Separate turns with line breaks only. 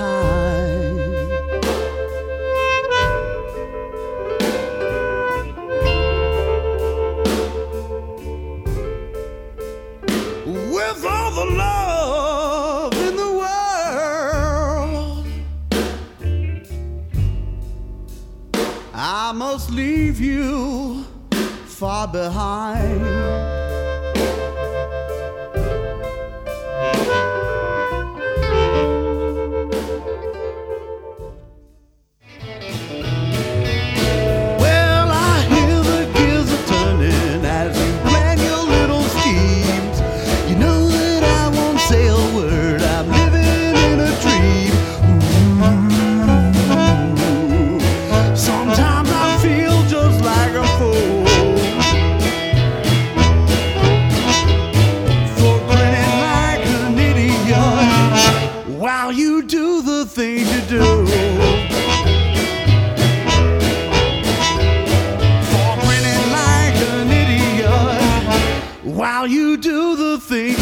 With all the love in the world, I must leave you far behind. Well, I hear the gears are turning as you plan your little schemes. You know that I won't say a word, I'm living in a dream. Ooh. Sometimes I feel just like a fool for grinning like an idiot while you do the things you do. For grinning like an idiot while you do the things